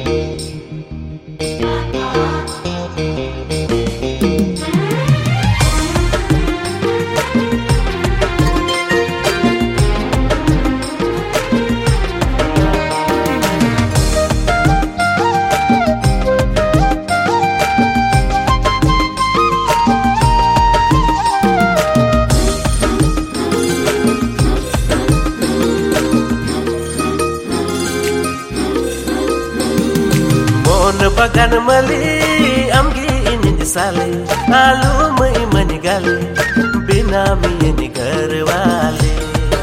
Bagan mali amgi ini sale alu mai manigale binami ini garwale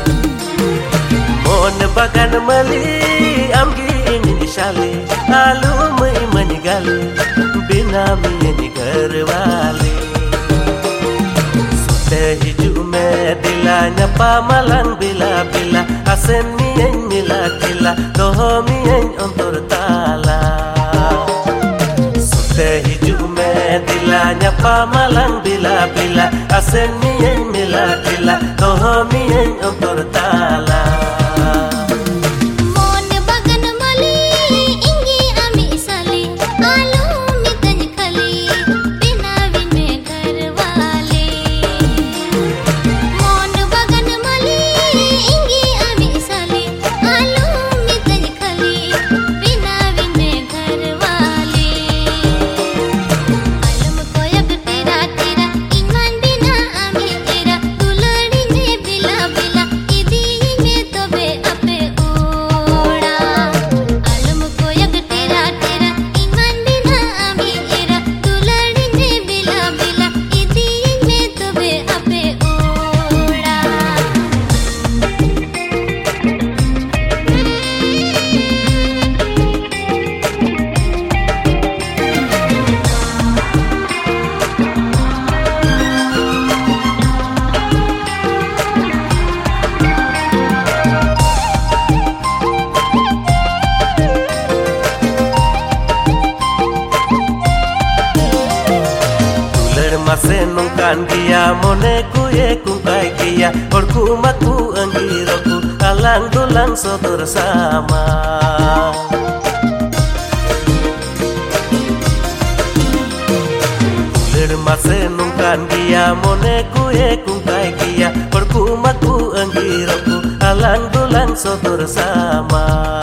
mon bagan mali amgi ini sale alu mai manigale binami ini garwale sute hiju me dilanya pamalang bila bila asen mi en mila kila doho mi en ontor tala hiju me dilanya pamalang bila bila asen mi en mila kila doho mi en ontor tala Mase nungkan kia mone kuye kukai kia orku maku anggiroku alang tulang sotor sama ulir mase nungkan kia mone kuye kukai kia orku maku anggiroku alang tulang sotor sama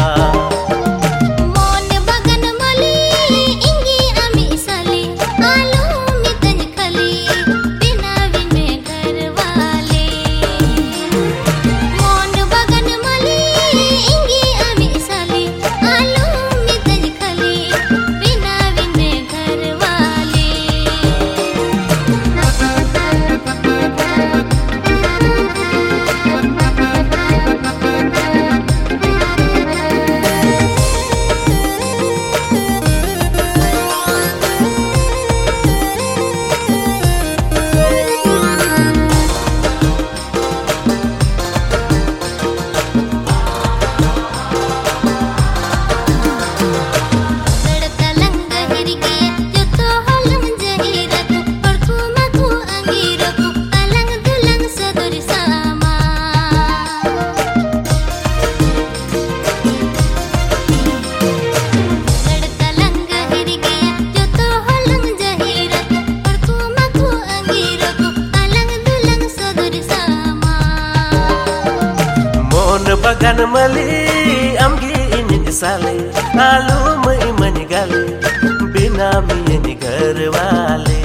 bagan mali amgi ini sale alu mai manigale binami ini garwale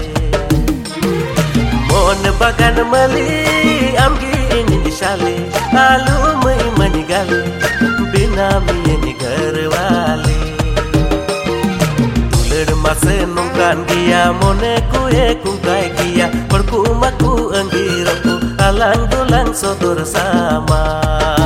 mon bagan mali amgi ini sale alu mai manigale binami ini garwale ulir mase nungkan kia mone kuye kukai kia orku maku anggiroku alang tulang sotor sama